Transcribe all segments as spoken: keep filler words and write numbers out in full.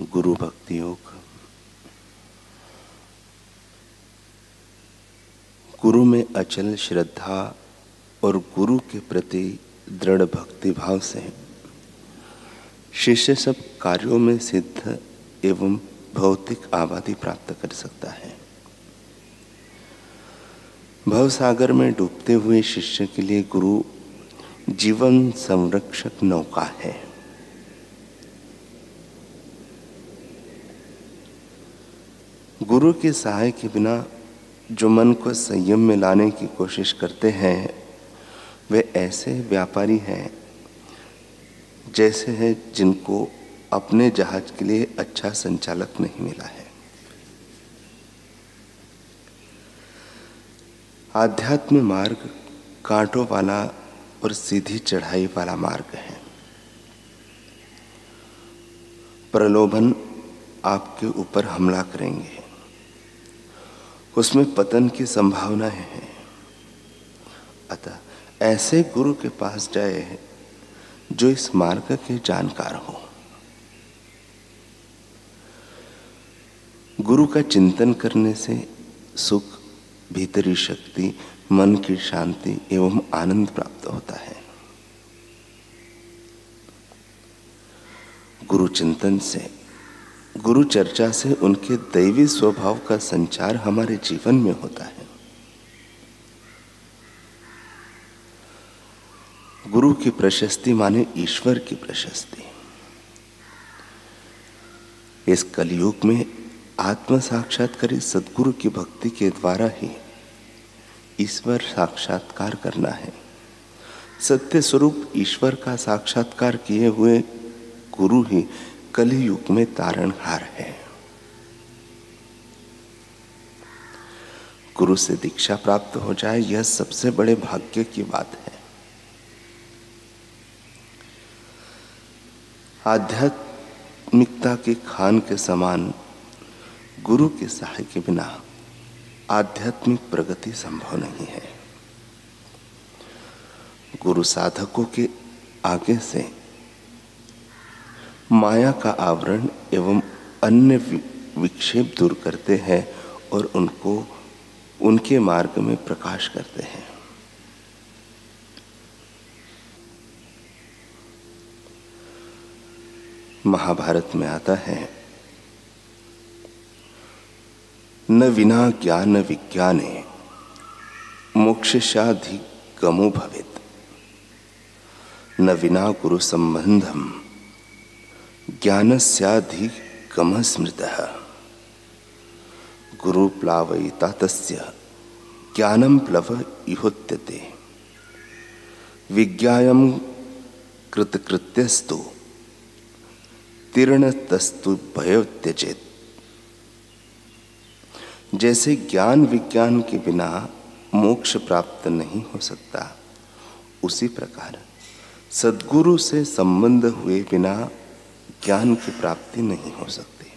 गुरु भक्ति योग। गुरु में अचल श्रद्धा और गुरु के प्रति दृढ़ भक्ति भाव से शिष्य सब कार्यों में सिद्ध एवं भौतिक आबादी प्राप्त कर सकता है। भवसागर में डूबते हुए शिष्य के लिए गुरु जीवन संरक्षक नौका है। गुरु के सहाय के बिना जो मन को संयम में लाने की कोशिश करते हैं वे ऐसे व्यापारी हैं जैसे हैं जिनको अपने जहाज के लिए अच्छा संचालक नहीं मिला है। आध्यात्म मार्ग कांटों वाला और सीधी चढ़ाई वाला मार्ग है। प्रलोभन आपके ऊपर हमला करेंगे, उसमें पतन की संभावना है। अतः ऐसे गुरु के पास जाए जो इस मार्ग के जानकार हो। गुरु का चिंतन करने से सुख, भीतरी शक्ति, मन की शांति एवं आनंद प्राप्त होता है। गुरु चिंतन से, गुरु चर्चा से उनके दैवी स्वभाव का संचार हमारे जीवन में होता है। गुरु की प्रशस्ति माने ईश्वर की प्रशस्ति। इस कलयुग में आत्म साक्षात्कारी सद्गुरु की भक्ति के द्वारा ही ईश्वर साक्षात्कार करना है। सत्य स्वरूप ईश्वर का साक्षात्कार किए हुए गुरु ही कलयुग में तारणहार है। गुरु से दीक्षा प्राप्त हो जाए यह सबसे बड़े भाग्य की बात है। आध्यात्मिकता के खान के समान गुरु के सहाय के बिना आध्यात्मिक प्रगति संभव नहीं है। गुरु साधकों के आगे से माया का आवरण एवं अन्य विक्षेप दूर करते हैं और उनको उनके मार्ग में प्रकाश करते हैं। महाभारत में आता है, न विना ज्ञान विज्ञाने मोक्षाधिगमो भवेत्, न विना गुरु संबंधम ज्ञानस्याधिगमः स्मृतः। गुरु प्लावयिता तस्य ज्ञानं प्लवयिहोच्यते। विज्ञायं कृतकृत्यस्तु तीर्णतस्तु भयो त्यजेत्। जैसे ज्ञान विज्ञान के बिना मोक्ष प्राप्त नहीं हो सकता, उसी प्रकार सद्गुरु से संबंध हुए बिना ज्ञान की प्राप्ति नहीं हो सकती।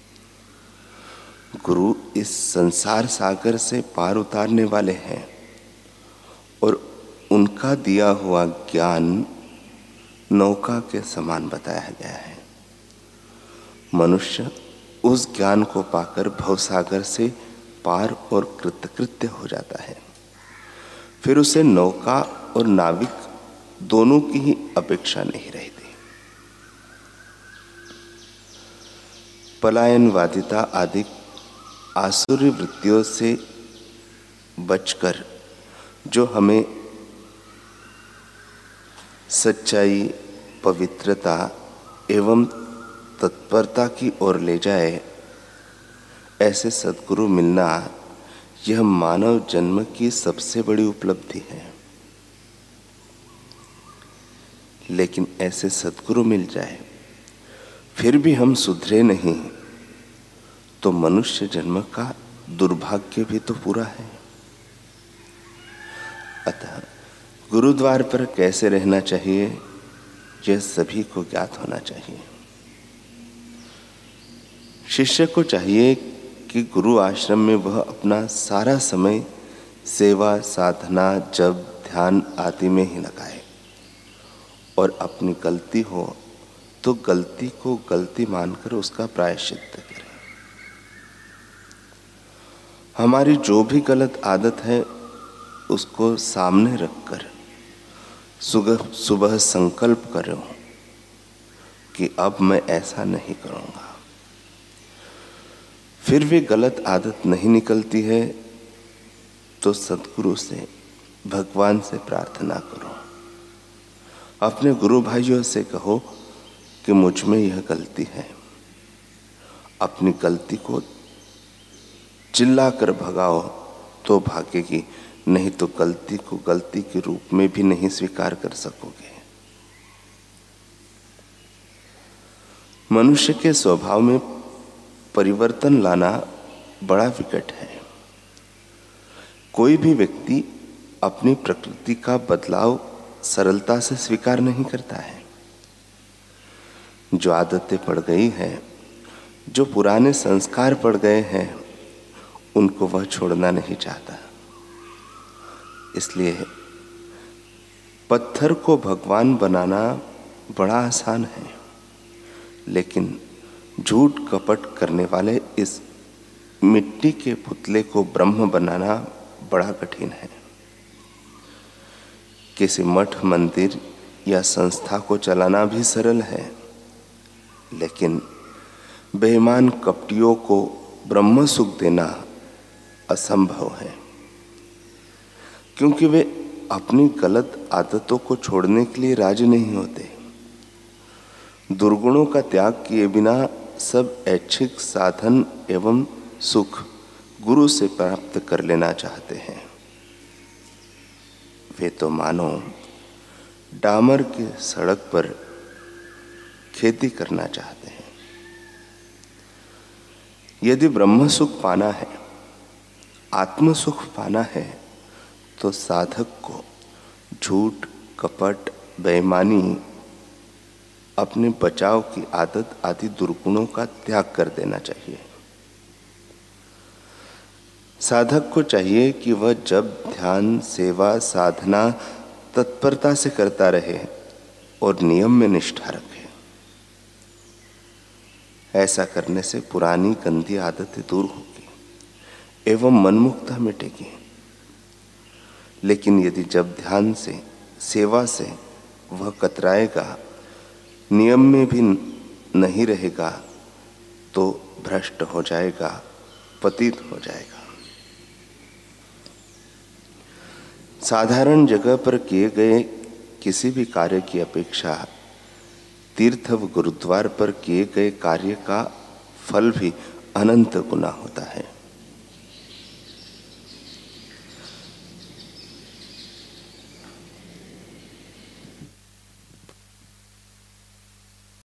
गुरु इस संसार सागर से पार उतारने वाले हैं और उनका दिया हुआ ज्ञान नौका के समान बताया गया है। मनुष्य उस ज्ञान को पाकर भवसागर से पार और कृतकृत्य हो जाता है। फिर उसे नौका और नाविक दोनों की ही अपेक्षा नहीं रहती। पलायनवादिता आदि आसुरी वृत्तियों से बचकर जो हमें सच्चाई, पवित्रता एवं तत्परता की ओर ले जाए, ऐसे सद्गुरु मिलना यह मानव जन्म की सबसे बड़ी उपलब्धि है। लेकिन ऐसे सद्गुरु मिल जाए फिर भी हम सुधरे नहीं तो मनुष्य जन्म का दुर्भाग्य भी तो पूरा है। अतः गुरुद्वार पर कैसे रहना चाहिए यह सभी को ज्ञात होना चाहिए। शिष्य को चाहिए कि गुरु आश्रम में वह अपना सारा समय सेवा, साधना, जप, ध्यान आदि में ही लगाए और अपनी गलती हो तो गलती को गलती मानकर उसका प्रायश्चित्त करें। हमारी जो भी गलत आदत है उसको सामने रखकर सुबह सुबह संकल्प करो कि अब मैं ऐसा नहीं करूँगा। फिर भी गलत आदत नहीं निकलती है तो सद्गुरु से, भगवान से प्रार्थना करो। अपने गुरु भाइयों से कहो कि मुझ में यह गलती है। अपनी गलती को चिल्लाकर भगाओ तो भागेगी, नहीं तो गलती को गलती के रूप में भी नहीं स्वीकार कर सकोगे। मनुष्य के स्वभाव में परिवर्तन लाना बड़ा विकट है। कोई भी व्यक्ति अपनी प्रकृति का बदलाव सरलता से स्वीकार नहीं करता है। जो आदतें पड़ गई हैं, जो पुराने संस्कार पड़ गए हैं, उनको वह छोड़ना नहीं चाहता। इसलिए पत्थर को भगवान बनाना बड़ा आसान है, लेकिन झूठ कपट करने वाले इस मिट्टी के पुतले को ब्रह्म बनाना बड़ा कठिन है। किसी मठ, मंदिर या संस्था को चलाना भी सरल है, लेकिन बेईमान कपटियों को ब्रह्म सुख देना असंभव है, क्योंकि वे अपनी गलत आदतों को छोड़ने के लिए राजी नहीं होते। दुर्गुणों का त्याग किए बिना सब ऐच्छिक साधन एवं सुख गुरु से प्राप्त कर लेना चाहते हैं। वे तो मानो डामर की सड़क पर खेती करना चाहते हैं। यदि ब्रह्म सुख पाना है, आत्म सुख पाना है, तो साधक को झूठ, कपट, बेईमानी, अपने बचाव की आदत आदि दुर्गुणों का त्याग कर देना चाहिए। साधक को चाहिए कि वह जब ध्यान, सेवा, साधना तत्परता से करता रहे और नियम में निष्ठा रखे। ऐसा करने से पुरानी गंदी आदतें दूर होगी एवं मनमुक्ता मिटेगी। लेकिन यदि जब ध्यान से, सेवा से वह कतराएगा, नियम में भी नहीं रहेगा, तो भ्रष्ट हो जाएगा, पतित हो जाएगा। साधारण जगह पर किए गए किसी भी कार्य की अपेक्षा तीर्थ व गुरुद्वार पर किए गए कार्य का फल भी अनंत गुना होता है।